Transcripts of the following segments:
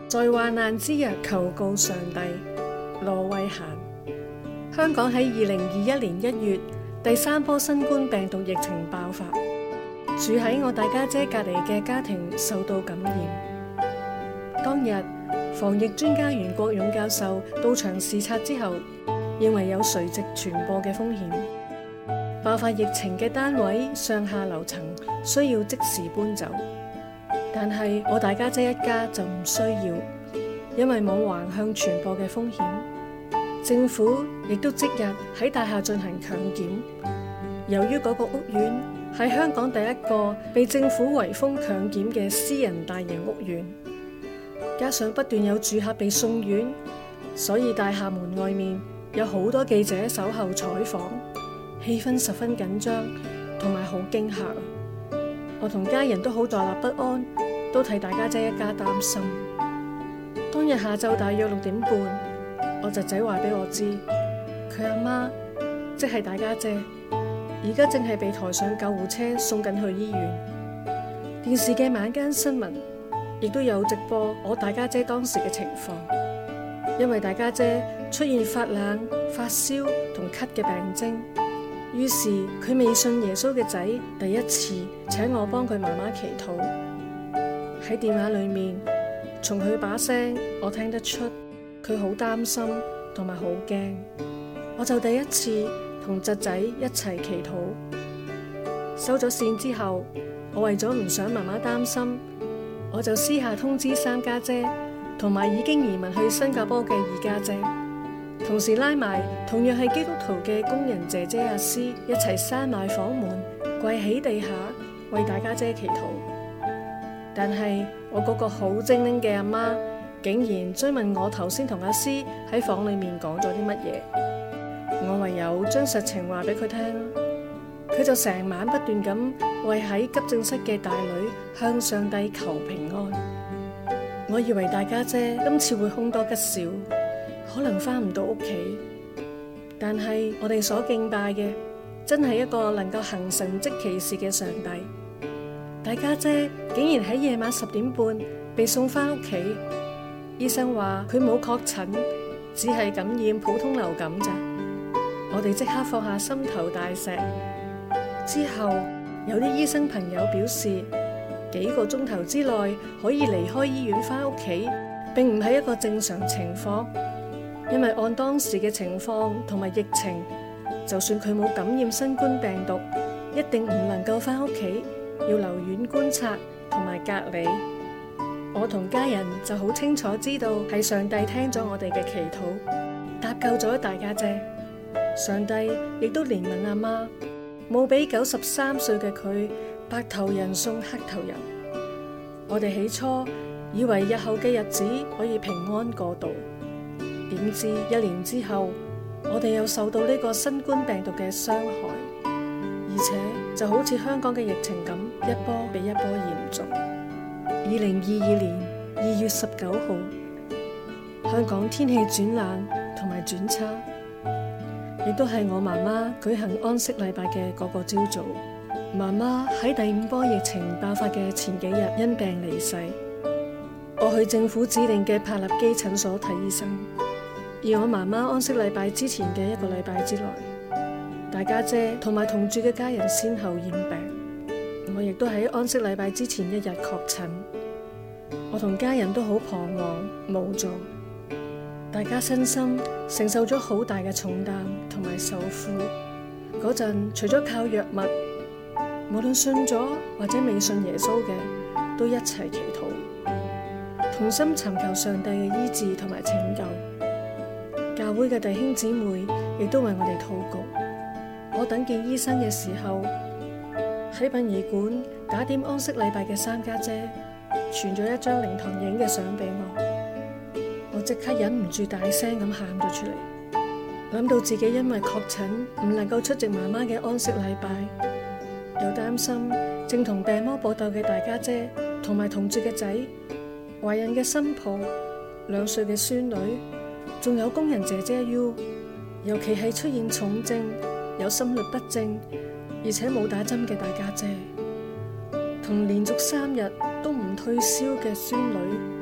在患難之日求告上帝。羅慧嫻。香港喺2021年1月第3波新冠病毒疫情爆發，住喺我大家姐隔離嘅家庭受到感染。當日防疫專家袁國勇教授到場視察之後，認為有垂直傳播嘅風險，爆發疫情嘅單位上下樓層需要即時搬走。但係我大家姐一家就唔需要，因為冇橫向傳播嘅風險。政府亦都即日喺大廈進行強檢。由於嗰個屋苑係香港第一個被政府圍封強檢嘅私人大型屋苑，加上不斷有住客被送院，所以大廈門外面有好多記者守候採訪，氣氛十分緊張同埋好驚嚇。我同家人都好坐立不安，都替大家姐一家擔心。當日下晝大約6點半，我侄仔話俾我知，佢阿媽即係大家姐，而家正係被抬上救護車送緊去醫院。電視嘅晚間新聞亦都有直播我大家姐當時嘅情況，因為大家姐出現發冷、發燒同咳嘅病徵。於是佢未信耶穌嘅仔第一次請我幫佢媽媽祈禱。喺電話裏面，從佢把聲我聽得出佢好擔心同埋好驚。我就第一次同侄仔一齊祈禱。收咗線之後，我為咗唔想媽媽擔心，我就私下通知3家姐同埋已經移民去新加坡嘅2家姐，同時拉埋同樣係基督徒嘅工人姐姐阿師一齊閂埋房門，跪喺地下為大家姐祈禱。但係我嗰個好精靈嘅阿媽竟然追問我頭先同阿師喺房裏面講咗啲乜嘢，我唯有將實情話俾佢聽。佢就成晚不斷咁為喺急症室嘅大女向上帝求平安。我以為大家姐今次會凶多吉少，可能返唔到屋企，但係我哋所敬拜嘅真係一個能夠行神蹟奇事嘅上帝。大家姐竟然喺夜晚10點半被送返屋企，醫生話佢冇確診，只係感染普通流感咋。我哋即刻放下心頭大石。之後有啲醫生朋友表示，幾個鐘頭之內可以離開醫院返屋企，並唔係一個正常情況，因為按當時嘅情況同埋疫情，就算佢冇感染新冠病毒，一定唔能夠返屋企，要留院觀察同埋隔離。我同家人就好清楚知道係上帝聽咗我哋嘅祈禱，搭救咗大家姐。上帝亦都憐憫阿媽，冇俾93歲嘅佢白頭人送黑頭人。我哋起初以為日後嘅日子可以平安過渡，點知1年之後，我哋又受到呢個新冠病毒嘅傷害，而且就好似香港嘅疫情咁，一波比一波嚴重。2022年2月19號，香港天氣轉冷同埋轉差，亦都係我媽媽舉行安息禮拜嘅嗰個朝早。媽媽喺第5波疫情爆發嘅前幾日因病離世。我去政府指定嘅柏立基診所睇醫生，而我媽媽安息禮拜之前嘅1個禮拜之內，大家姐同埋同住嘅家人先後染病，我亦都喺安息禮拜之前1日確診。我同家人都好彷徨無助，大家身心承受咗好大嘅重擔同埋受苦。嗰陣除咗靠藥物，無論信咗或者未信耶穌嘅，都一齊祈禱，同心尋求上帝嘅醫治同埋拯救。教會嘅弟兄姊妹亦都為我哋禱告。我等見醫生嘅時候，喺殯儀館打點安息禮拜嘅3家姐傳咗一張靈堂影嘅相俾我即刻忍唔住大聲咁喊咗出嚟，諗到自己因為確診唔能夠出席媽媽嘅安息禮拜，又擔心正同病魔搏鬥嘅大家姐同埋同住嘅仔、懷孕嘅新抱、2歲嘅孫女，仲有工人姐姐 U， 尤其係出現重症、有心律不正而且冇打針嘅大家姐，同連續3日都唔退燒嘅孫女，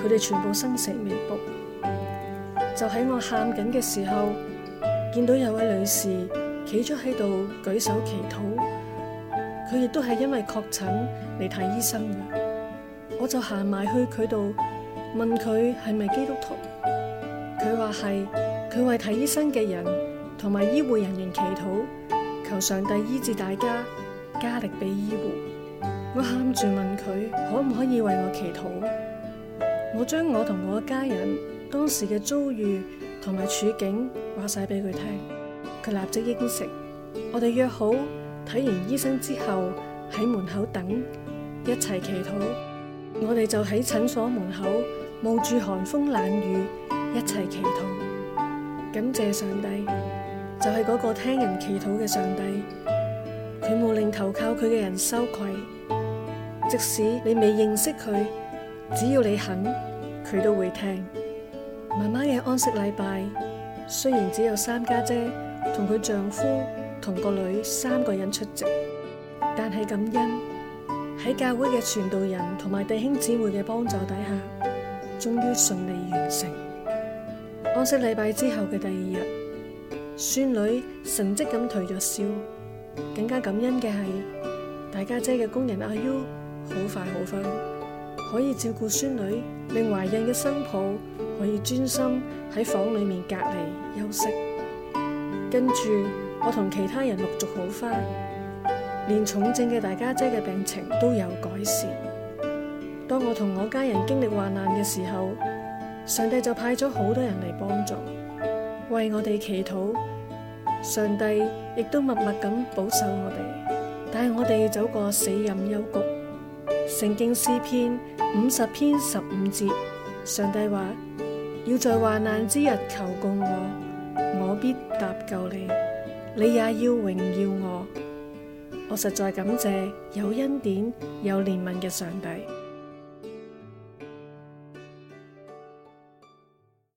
佢哋全部生死未卜。就喺我喊緊嘅時候，見到有位女士企咗喺度舉手祈禱，佢亦都係因為確診嚟睇醫生嘅。我就行埋去佢度問佢係咪基督徒，佢話係，佢為睇醫生嘅人同埋醫護人員祈禱，求上帝醫治大家，加力俾醫護。我喊住問佢可唔可以為我祈禱，我將我同我嘅家人當時嘅遭遇同埋處境話晒俾佢聽，佢立即應承。我哋約好睇完醫生之後喺門口等，一齊祈禱。我哋就喺診所門口冒住寒風冷雨一齊祈禱，感謝上帝，就係嗰個聽人祈禱嘅上帝，佢冇令投靠佢嘅人羞愧，即使你未認識佢，只要你肯，佢都會聽。媽媽嘅安息禮拜雖然只有三家姐同佢丈夫同個女3個人出席，但係感恩喺教會嘅傳道人同埋弟兄姊妹嘅幫助底下，終於順利完成。安息禮拜之後嘅第2日，孫女神蹟咁退咗燒，更加感恩嘅係大家姐嘅工人阿 U 好快好返，可以照顧孫女，令懷孕嘅新抱可以專心喺房裏面隔離休息。跟住我同其他人陸續好返，連重症嘅大家姐嘅病情都有改善。當我同我家人經歷患難嘅時候，上帝就派咗好多人嚟幫助，為我哋祈禱。上帝亦都默默咁保守我哋，帶我哋走過死蔭幽谷。聖經詩篇50篇15節，上帝話：要在患難之日求告我，我必搭救你，你也要榮耀我。我實在感謝有恩典有憐憫嘅上帝。